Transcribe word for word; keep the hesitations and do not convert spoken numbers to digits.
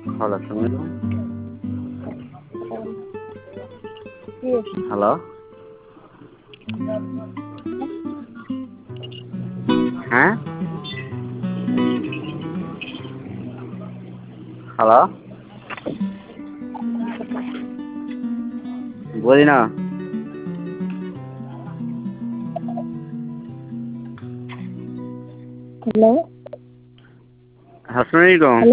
Hello, Samir. Yes. Hello. Huh? Hello. बोली ना. Hello. हंस रही कौन?